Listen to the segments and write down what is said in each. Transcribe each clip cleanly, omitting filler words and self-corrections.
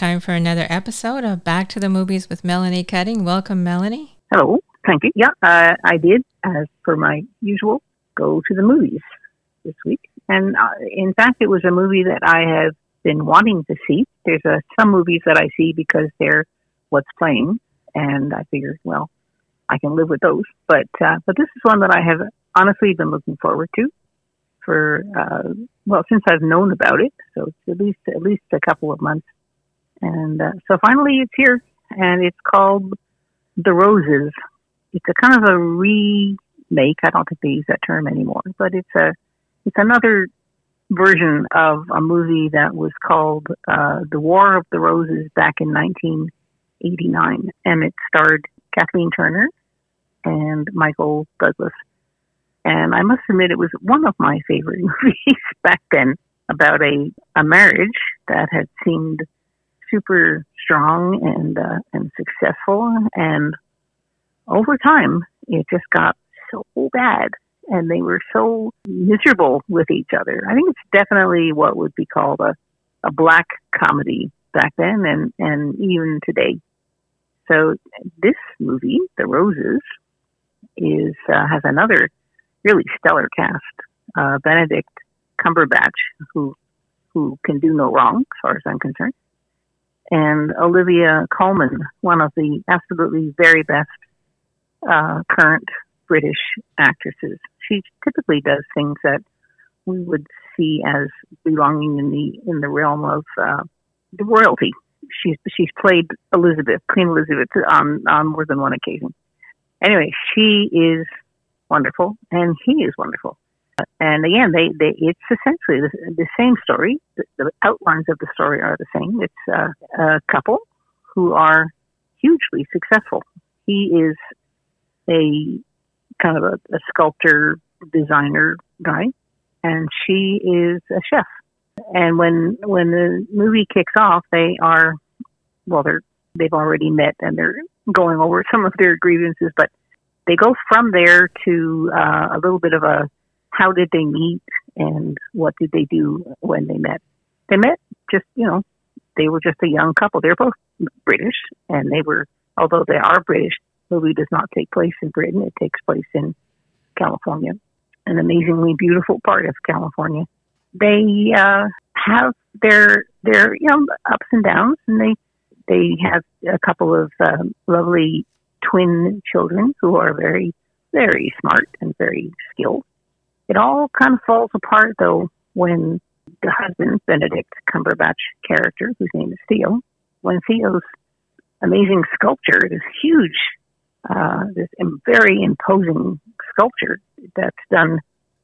time for another episode of Back to the Movies with Melanie Cutting. Welcome, Melanie. Hello. Thank you. Yeah, I did, as per my usual, go to the movies this week. And in fact, it was a movie that I have been wanting to see. There's some movies that I see because they're what's playing, and I figured, well, I can live with those. But this is one that I have honestly been looking forward to for since I've known about it. So it's at least a couple of months, and so finally it's here, and it's called The Roses. It's a kind of a remake. I don't think they use that term anymore, but it's another version of a movie that was called The War of the Roses back in 1989, and it starred Kathleen Turner and Michael Douglas. And I must admit, it was one of my favorite movies back then, about a marriage that had seemed super strong and successful, and over time it just got so bad, and they were so miserable with each other. I think it's definitely what would be called a black comedy back then, and even today. So this movie, The Roses, has another really stellar cast. Benedict Cumberbatch, who can do no wrong as far as I'm concerned, and Olivia Colman, one of the absolutely very best current British actresses. She typically does things that we would see as belonging in the realm of the royalty. She's played Queen Elizabeth on more than one occasion. Anyway, she is wonderful, and he is wonderful. And again, it's essentially the same story. The outlines of the story are the same. It's a couple who are hugely successful. He is a kind of a sculptor, designer guy, and she is a chef. And when the movie kicks off, they've already met, and they're going over some of their grievances, but they go from there to a little bit of a how did they meet and what did they do when they met. They met just, they were just a young couple. They're both British, and although they are British, the movie does not take place in Britain. It takes place in California, an amazingly beautiful part of California. They have their ups and downs, and they have a couple of lovely twin children who are very, very smart and very skilled. It all kind of falls apart, though, when the husband, Benedict Cumberbatch character, whose name is Theo, when Theo's amazing sculpture, this huge, this very imposing sculpture that's done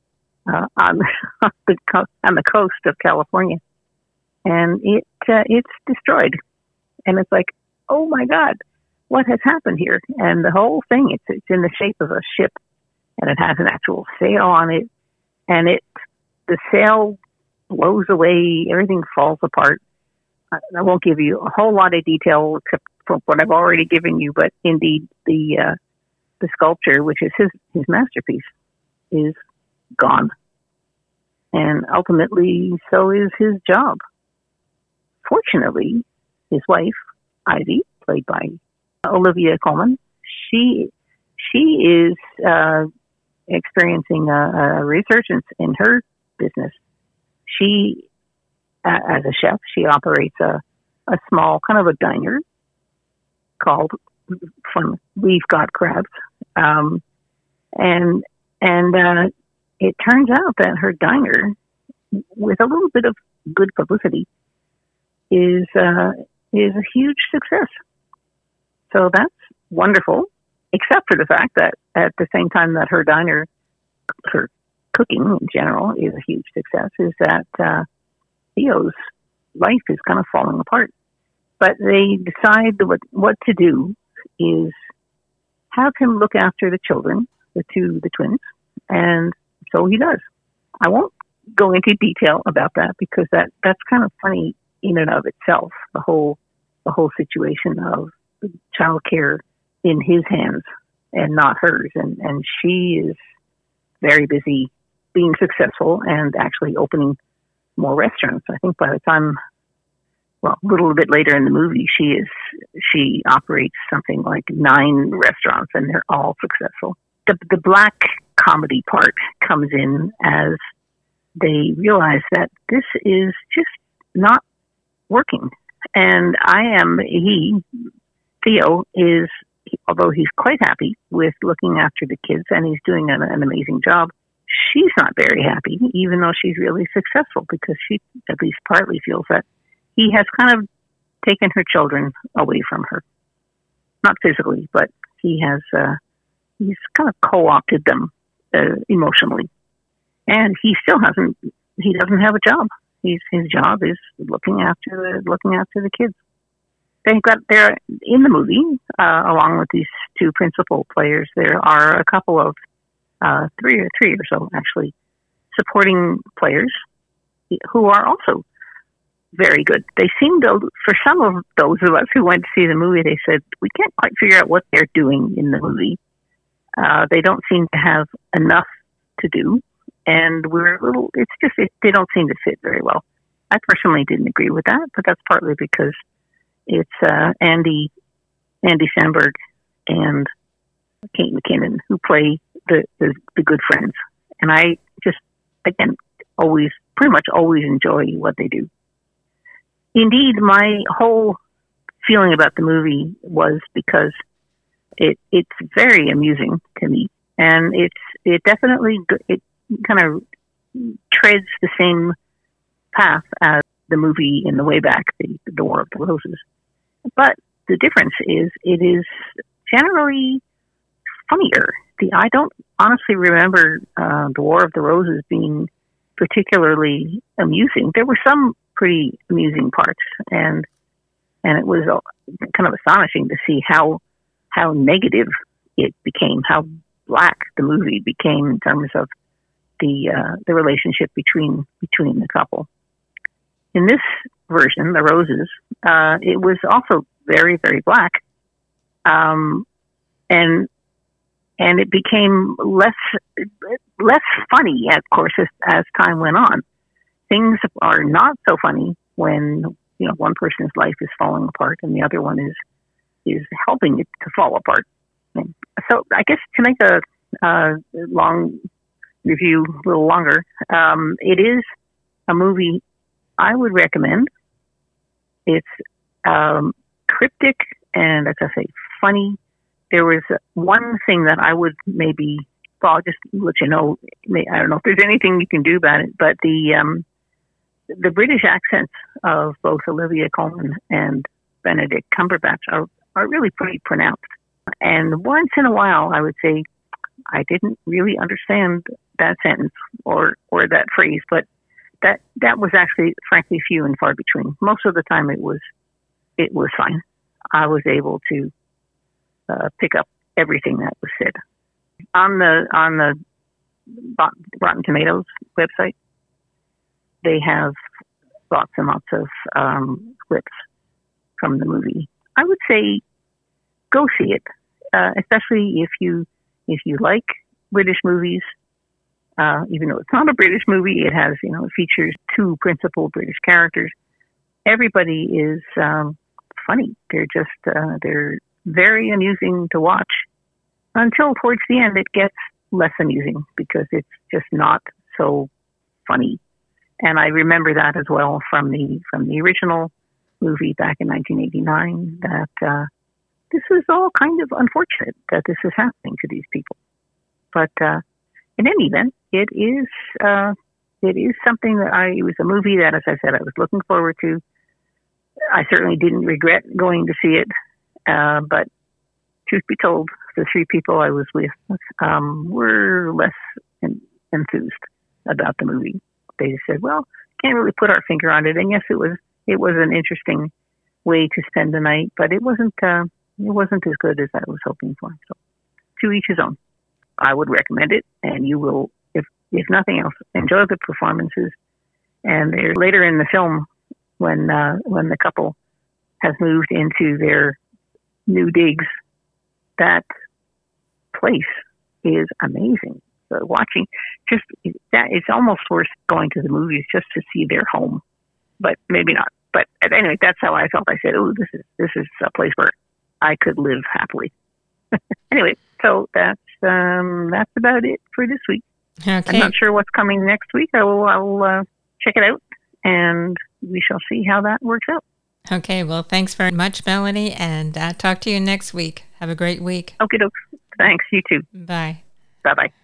on the coast of California, and it's destroyed, and it's like, oh my God, what has happened here? And the whole thing, it's in the shape of a ship, and it has an actual sail on it, and the sail blows away, everything falls apart. I won't give you a whole lot of detail except for what I've already given you, but indeed the sculpture, which is his masterpiece, is gone. And ultimately, so is his job. Fortunately, his wife, Ivy, played by Olivia Colman, she is experiencing a resurgence in her business. She, as a chef, she operates a small kind of a diner called We've Got Crabs, and it turns out that her diner, with a little bit of good publicity, is a huge success. So that's wonderful, except for the fact that at the same time that her diner, her cooking in general, is a huge success, is that Theo's life is kind of falling apart. But they decide what to do is have him look after the children, the twins, and so he does. I won't go into detail about that because that's kind of funny in and of itself, the whole situation of childcare in his hands and not hers. And she is very busy being successful and actually opening more restaurants. I think by the time well, a little bit later in the movie, she operates something like 9 restaurants, and they're all successful. The black comedy part comes in as they realize that this is just not working. And Theo is, although he's quite happy with looking after the kids and he's doing an amazing job, she's not very happy, even though she's really successful, because she at least partly feels that he has kind of taken her children away from her. Not physically, but he's kind of co-opted them emotionally. And he doesn't have a job. His job is looking after the kids. They're in the movie, along with these 2 principal players. There are a couple of three or so actually supporting players who are also very good. They seem to, for some of those of us who went to see the movie, they said, we can't quite figure out what they're doing in the movie. They don't seem to have enough to do, and they don't seem to fit very well. I personally didn't agree with that, but that's partly because it's Andy Samberg and Kate McKinnon who play the good friends. And I just, again, pretty much always enjoy what they do. Indeed, my whole feeling about the movie was because it's very amusing to me, and it definitely kind of treads the same path as the movie in the way back, the War of the Roses. But the difference is it is generally funnier. I don't honestly remember the War of the Roses being particularly amusing. There were some pretty amusing parts, and it was kind of astonishing to see how negative it became, how black the movie became in terms of the relationship between the couple. In this version, The Roses, it was also very, very black, and it became less funny, of course, as time went on. Things are not so funny when one person's life is falling apart and the other one is helping it to fall apart. And so, I guess to make a long review a little longer, it is a movie I would recommend. It's cryptic and, as I say, funny. There was one thing that I would I'll just let you know. I don't know if there's anything you can do about it, but the British accents of both Olivia Colman and Benedict Cumberbatch are really pretty pronounced. And once in a while, I would say, I didn't really understand that sentence or that phrase, but that was actually, frankly, few and far between. Most of the time, it was fine. I was able to pick up everything that was said. On the Rotten Tomatoes website, they have lots and lots of clips from the movie. I would say go see it, especially if you like British movies. Even though it's not a British movie, it has it features 2 principal British characters. Everybody is funny. They're very amusing to watch until towards the end it gets less amusing because it's just not so funny. And I remember that as well from the original movie back in 1989, that this is all kind of unfortunate that this is happening to these people. But in any event, it is something that it was a movie that, as I said, I was looking forward to. I certainly didn't regret going to see it, but truth be told, the 3 people I was with were less enthused about the movie. They said, "Well, can't really put our finger on it." And yes, it was an interesting way to spend the night, but it wasn't as good as I was hoping for. So, to each his own. I would recommend it, and you will, if nothing else, enjoy the performances. And later in the film, when the couple has moved into their new digs, that place is amazing. So watching it's almost worth going to the movies just to see their home, but maybe not. But anyway, that's how I felt. I said, "Oh, this is a place where I could live happily." Anyway, so that's about it for this week. Okay. I'm not sure what's coming next week. I'll check it out, and we shall see how that works out. Okay. Well, thanks very much, Melanie, and talk to you next week. Have a great week. Okay, thanks. You too. Bye. Bye-bye.